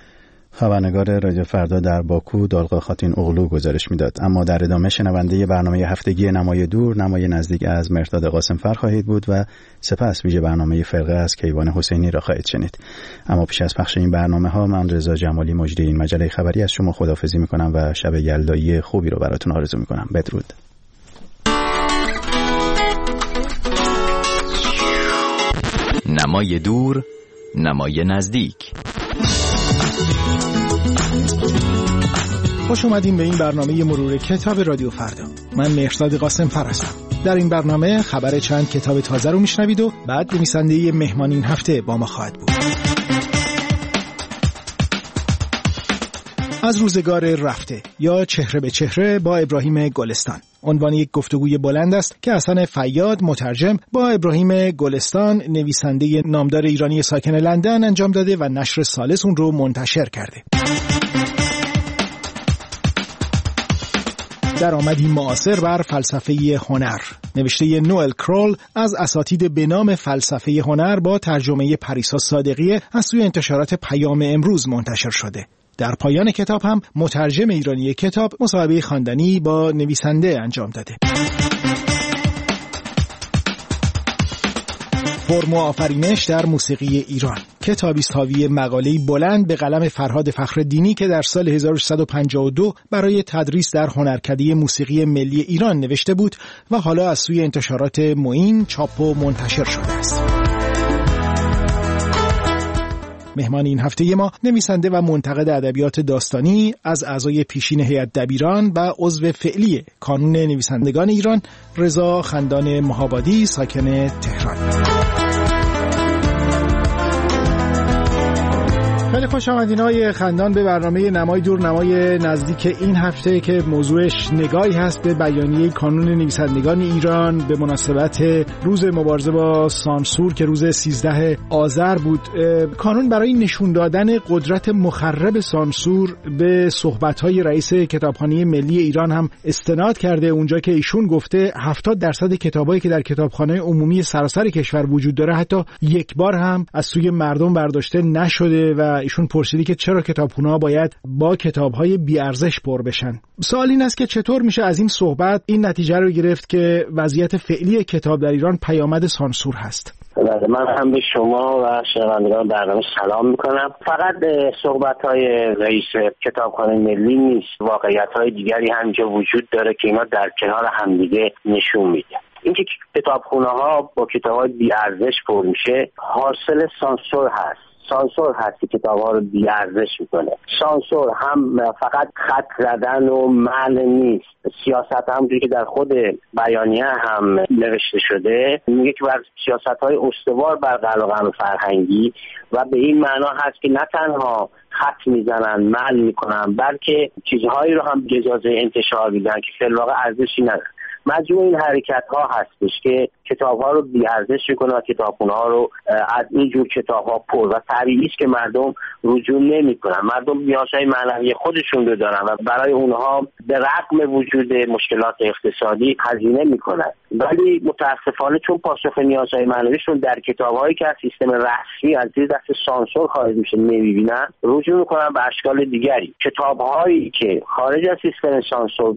خبرنگار رادیو فردا در باکو دالقا خاتین اغلو گزارش میداد. اما در ادامه شنونده برنامه هفتگی نمای دور، نمای نزدیک از مهرداد قاسمفر خواهید بود و سپس ویژه برنامه فرقه از کیوان حسینی را خواهید شنید. اما پیش از پخش این برنامه ها من رضا جمالی مجری این مجله خبری از شما خداحافظی میکنم و شب یلدایی خوبی رو براتون آرزو میکنم. بدرود. نمای دور، نمای نزدیک. خوش اومدین به این برنامه مرور کتاب رادیو فردا. من مهرداد قاسمفر هستم. در این برنامه خبر چند کتاب تازه رو میشنوید و بعد نویسنده مهمان این هفته با ما خواهد بود. از روزگار رفته یا چهره به چهره با ابراهیم گلستان. عنوان یک گفتگوی بلند است که حسن فیاد مترجم با ابراهیم گلستان نویسنده نامدار ایرانی ساکن لندن انجام داده و نشر ثالث اون رو منتشر کرده. درآمدی معاصر بر فلسفه هنر، نوشته نوئل کرول از اساتید به نام فلسفه هنر با ترجمه پریسا صادقی از سوی انتشارات پیام امروز منتشر شده. در پایان کتاب هم مترجم ایرانی کتاب مصاحبه خواندنی با نویسنده انجام داده. فرم و آفرینش در موسیقی ایران، کتابی است حاوی مقاله‌ای بلند به قلم فرهاد فخرالدینی که در سال هزار و سیصد و پنجاه و دو برای تدریس در هنرکده موسیقی ملی ایران نوشته بود و حالا از سوی انتشارات معین چاپ و منتشر شده است. مهمان این هفته ما نویسنده و منتقد ادبیات داستانی، از اعضای پیشین هیئت دبیران و عضو فعلی کانون نویسندگان ایران، رضا خندان مهابادی ساکن تهران. خیلی خوش آمدین آقای خندان به برنامه نمای دور، نمای نزدیک این هفته که موضوعش نگاهی هست به بیانیه کانون نویسندگان ایران به مناسبت روز مبارزه با سانسور که روز سیزده آذر بود. کانون برای نشون دادن قدرت مخرب سانسور به صحبت‌های رئیس کتابخانه ملی ایران هم استناد کرده، اونجا که ایشون گفته هفتاد درصد کتابایی که در کتابخانه عمومی سراسر کشور وجود داره حتی یک بار هم از سوی مردم برداشته نشده و ایشون پرسیدی که چرا کتابخونه‌ها باید با کتاب‌های بی‌ارزش پر بشن. سوال این است که چطور میشه از این صحبت این نتیجه رو گرفت که وضعیت فعلی کتاب در ایران پیامد سانسور هست؟ من هم به شما و شنوندگان برنامه سلام میکنم. فقط صحبت‌های رئیس کتابخانه ملی نیست، واقعیت‌های دیگری هم اینجا وجود داره که اینا در کنار همدیگه نشون میده. اینکه کتابخونه‌ها با کتاب‌های بی‌ارزش پر میشه حاصل سانسور هست. سانسور هست که کتاب‌ها رو بی‌ارزش میکنه. سانسور هم فقط خط زدن و منع نیست. سیاست همونجوری که در خود بیانیه هم نوشته شده میگه که بر سیاست‌های استوار بر قلمرو فرهنگی و به این معنا هست که نه تنها خط میزنن، منع میکنن، بلکه چیزهایی رو هم اجازه انتشار میدن که فی الواقع ارزشی نداره. مجموع این حرکت ها هستش که کتاب ها رو بی‌ارزش میکنه و کتابخونه ها رو از این جور کتاب ها پر و طبیعی است که مردم رجوع نمیکنن. مردم نیازهای معنوی خودشون رو دارن و برای اونها به رغم وجود مشکلات اقتصادی هزینه میکنن، ولی متاسفانه چون پاسخ نیازهای معنویشون در کتاب هایی که از سیستم رسمی از زیر دست سانسور خارج میشه نمیبینن، رجوع میکنن به اشکال دیگری. کتاب هایی که خارج از سیستم سانسور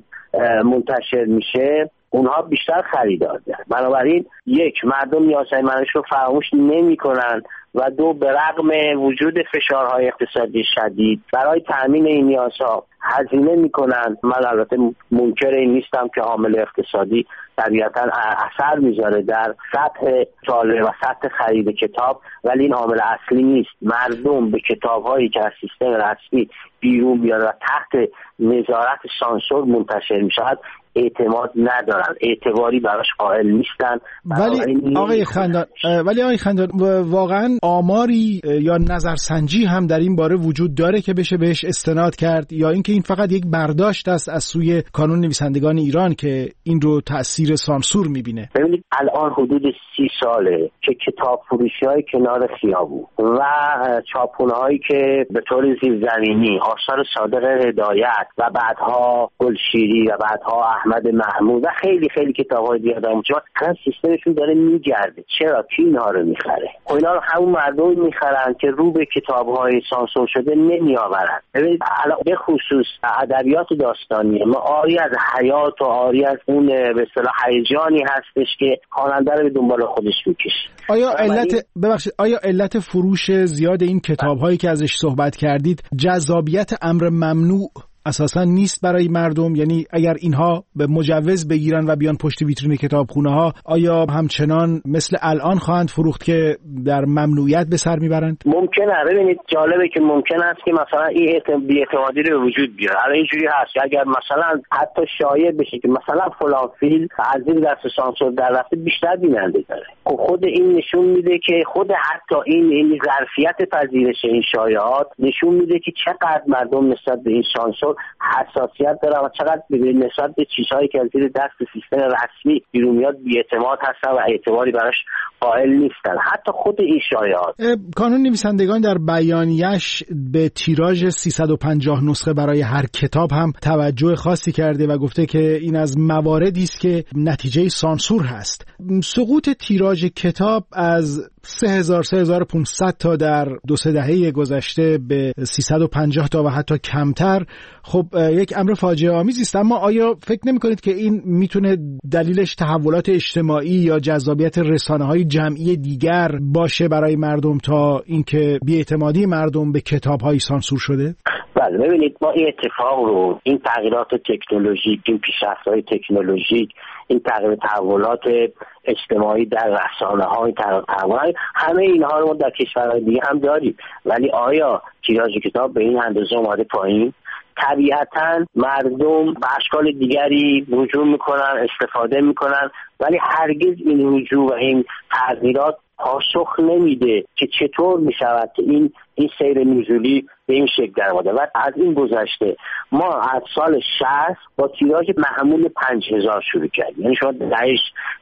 منتشر میشه اونها بیشتر خریدار دارن. بنابراین یک، مردم نیازهای معنویشون رو فراموش نمیکنن و دو، به رغم وجود فشارهای اقتصادی شدید برای تأمین این نیازها هزینه میکنن. من البته منکر این نیستم که عامل اقتصادی طبیعتا اثر میذاره در سطح مطالعه و سطح خرید کتاب، ولی این عامل اصلی نیست. مردم به کتاب‌هایی که از سیستم رسمی بیرون بیاد و تحت نظارت سانسور منتشر میشود اعتماد ندارن، اعتباری براش قائل نیستن. ولی آقای خندان ولی آقای خندان واقعا آماری یا نظرسنجی هم در این باره وجود داره که بشه بهش استناد کرد، یا اینکه این فقط یک برداشت است از سوی کانون نویسندگان ایران که این رو تأثیر سانسور میبینه؟ ببینید الان حدود سی ساله که کتاب فروشی های کنار خیابون و چاپخونه هایی که به طور زیرزمینی آثار صادق هدایت و بعدها گلشیری و بعدها احمد محمود و خیلی خیلی کتاب‌های دیگه دارن چون هر سیستمشون داره میگرده. چرا کی اینا رو میخره؟ اینا رو همون مردم میخرن که رو به کتاب‌های سانسور شده نمیآورن. ببینید به خصوص ادبیات داستانی ما آری از حیات و آری از اون به اصطلاح هیجانی هستش که خواننده رو به دنبال خودش میکشه. آیا علت ببخشید آیا علت فروش زیاد این کتاب‌هایی که ازش صحبت کردید جذابیت امر ممنوع اساسا نیست برای مردم؟ یعنی اگر اینها به مجوز بگیرن و بیان پشت ویترین کتابخونه‌ها آیا همچنان مثل الان خواهند فروخت که در ممنوعیت به سر میبرند؟ ممکنه. ببینید جالبه که ممکن است که مثلا این بی‌اعتمادی رو وجود بیاره. الان اینجوری هست که اگر مثلا حتی شایع بشه که مثلا فلان فیلم از زیر دست سانسور در رفته بیشتر بیننده داره، خب خود این نشون میده که خود حتی این این ظرفیت پذیرش این شایعات نشون میده که چقدر مردم نسبت به این سانسور حساسیت داره و چقدر نسبت به چیزهایی که از زیر دست سیستم رسمی بیرون میاد بی‌اعتماد هستن و اعتباری براش قائل نیستن. حتی خود این شایعات. کانون نویسندگان در بیانیه‌اش به تیراژ سیصد و پنجاه نسخه برای هر کتاب هم توجه خاصی کرده و گفته که این از مواردی است که نتیجه سانسور هست. سقوط تیراژ کتاب از سه هزار سه هزار و پانصد تا در دو سه دهه گذشته به سیصد و پنجاه تا و حتی کمتر خب یک امر فاجعه آمیزی است، اما آیا فکر نمی‌کنید که این میتونه دلیلش تحولات اجتماعی یا جذابیت رسانه‌های جمعی دیگر باشه برای مردم تا اینکه بی‌اعتمادی مردم به کتاب‌های سانسور شده؟ بله ببینید ما این اتفاق رو، این تغییرات تکنولوژیک، این پیشرفت‌های تکنولوژیک، این تغییر تحولات اجتماعی در رسانه‌ها، این تحولات، همه اینها رو ما در کشورهای دیگه هم داریم، ولی آیا تیراژ کتاب به این اندازه اومده پایین؟ طبیعتاً مردم به اشکال دیگری رجوع میکنن، استفاده میکنن، ولی هرگز این رجوع و این تغییرات پاسخ نمیده که چطور میشود که این این سیر نزولی به این شکل در اومده. و از این گذشته ما از سال شصت با تیراژ معمول پنج هزار شروع کردیم، یعنی شما دهش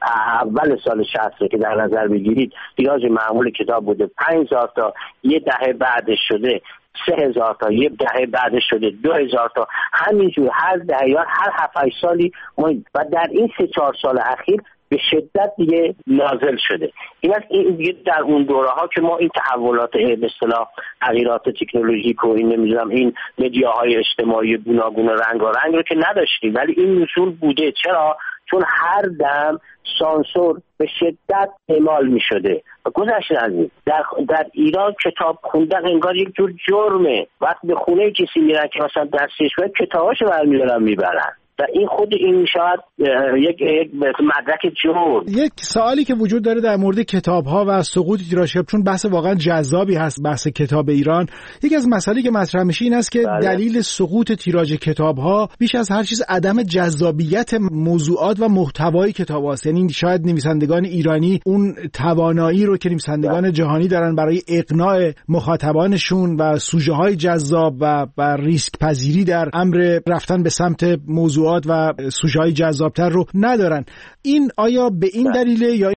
اول سال شصت که در نظر بگیرید تیراژ معمول کتاب بوده پنج هزار تا، یه دهه بعدش شده سه هزار تا، یه دهه بعدش شده دو هزار تا، همینجور هر دهه یا هر هفت هشت سالی ما و در این سه چهار سال اخیر به شدت دیگه نازل شده. این است این دیگه در اون دوره ها که ما این تحولات به اصطلاح تغییرات تکنولوژیک و این نمیدونم این مدیاهای اجتماعی گوناگون رنگارنگ رو که نداشتیم، ولی این اصول بوده. چرا؟ چون هر دم سانسور به شدت اعمال می شده و گذشته از این در, در ایران کتاب خوندن انگار یک جور جرمه. وقتی به خونه کسی میرن که مثلا دستش باید کتاباشو برمیدارن میبرن و این خود این شاید یک یک مدرک جرم. یک سوالی که وجود داره در مورد کتاب‌ها و سقوط تیراژ، چون بحث واقعا جذابی هست بحث کتاب ایران، یکی از مسائلی که مطرح میشه این است که بله. دلیل سقوط تیراژ کتاب‌ها بیش از هر چیز عدم جذابیت موضوعات و محتوای کتاب‌هاست. یعنی شاید نویسندگان ایرانی اون توانایی رو که نویسندگان بله. جهانی دارن برای اقناع مخاطبانشون و سوژه‌های جذاب و و ریسک پذیری در امر رفتن به سمت موضوع و سوژه‌های جذابتر رو ندارن. این آیا به این دلیله یا